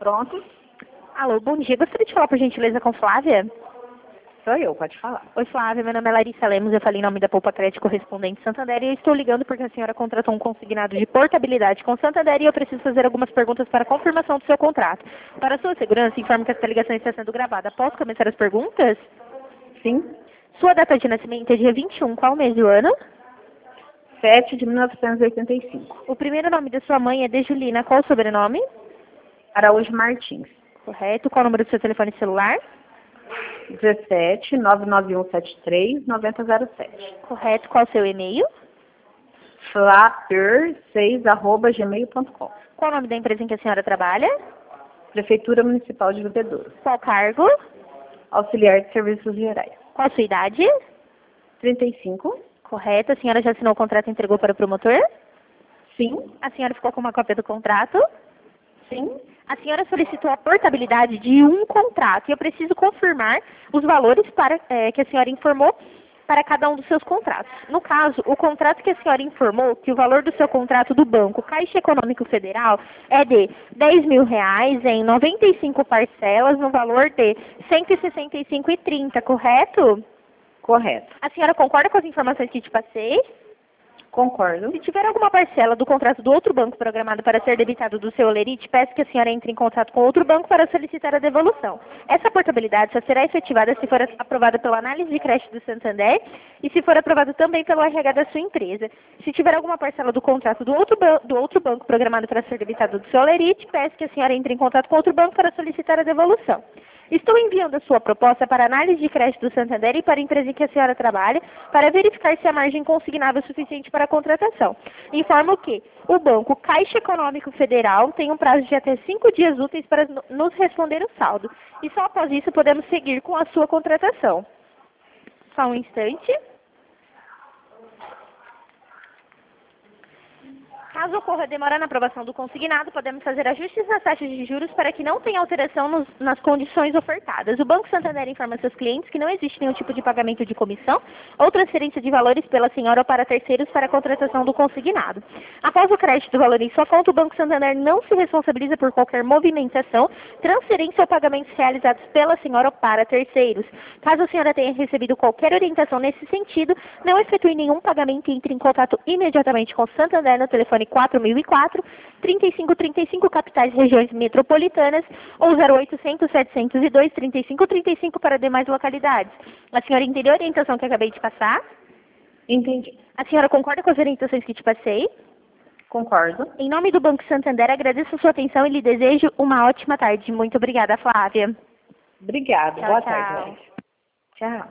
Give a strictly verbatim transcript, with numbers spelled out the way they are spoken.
Pronto? Alô, bom dia. Gostaria de falar, por gentileza, com Flávia? Sou eu, pode falar. Oi, Flávia. Meu nome é Larissa Lemos. Eu falei em nome da Poupa Crédito Correspondente Santander e eu estou ligando porque a senhora contratou um consignado de portabilidade com Santander e eu preciso fazer algumas perguntas para confirmação do seu contrato. Para sua segurança, informo que essa ligação está sendo gravada. Posso começar as perguntas? Sim. Sua data de nascimento é dia vinte e um. Qual mês do ano? sete de mil novecentos e oitenta e cinco. O primeiro nome da sua mãe é de Julina. Qual o sobrenome? Araújo Martins. Correto. Qual o número do seu telefone celular? dezessete, nove nove um sete três, nove zero zero sete. Correto. Qual o seu e-mail? flaper seis arroba gmail ponto com. Qual o nome da empresa em que a senhora trabalha? Prefeitura Municipal de Bebedouro. Qual cargo? Auxiliar de Serviços Gerais. Qual a sua idade? trinta e cinco. Correto. A senhora já assinou o contrato e entregou para o promotor? Sim. A senhora ficou com uma cópia do contrato? Sim. A senhora solicitou a portabilidade de um contrato e eu preciso confirmar os valores para, é, que a senhora informou para cada um dos seus contratos. No caso, o contrato que a senhora informou, que o valor do seu contrato do banco Caixa Econômico Federal é de dez mil reais em noventa e cinco parcelas no valor de cento e sessenta e cinco reais e trinta centavos, correto? Correto. A senhora concorda com as informações que te passei? Concordo. Se tiver alguma parcela do contrato do outro banco programado para ser debitado do seu Olerite, peço que a senhora entre em contato com outro banco para solicitar a devolução. Essa portabilidade só será efetivada se for aprovada pela análise de crédito do Santander e se for aprovada também pelo R H da sua empresa. Se tiver alguma parcela do contrato do outro, do outro banco programado para ser debitado do seu Olerite, peço que a senhora entre em contato com outro banco para solicitar a devolução. Estou enviando a sua proposta para análise de crédito do Santander e para a empresa em que a senhora trabalha para verificar se a margem consignável é suficiente para a contratação. Informo que o banco Caixa Econômico Federal tem um prazo de até cinco dias úteis para nos responder o saldo. E só após isso podemos seguir com a sua contratação. Só um instante. Caso ocorra demora na aprovação do consignado, podemos fazer ajustes nas taxas de juros para que não tenha alteração nos, nas condições ofertadas. O Banco Santander informa seus clientes que não existe nenhum tipo de pagamento de comissão ou transferência de valores pela senhora ou para terceiros para a contratação do consignado. Após o crédito do valor em sua conta, o Banco Santander não se responsabiliza por qualquer movimentação, transferência ou pagamentos realizados pela senhora ou para terceiros. Caso a senhora tenha recebido qualquer orientação nesse sentido, não efetue nenhum pagamento e entre em contato imediatamente com o Santander no telefone quatro mil e quatro, trinta e cinco trinta e cinco capitais regiões metropolitanas ou zero oitocentos, setecentos e dois, trinta e cinco trinta e cinco para demais localidades. A senhora entendeu a orientação que acabei de passar? Entendi. A senhora concorda com as orientações que te passei? Concordo. Em nome do Banco Santander, agradeço a sua atenção e lhe desejo uma ótima tarde. Muito obrigada, Flávia. Obrigada. Tchau, Boa tchau. tarde. Tchau.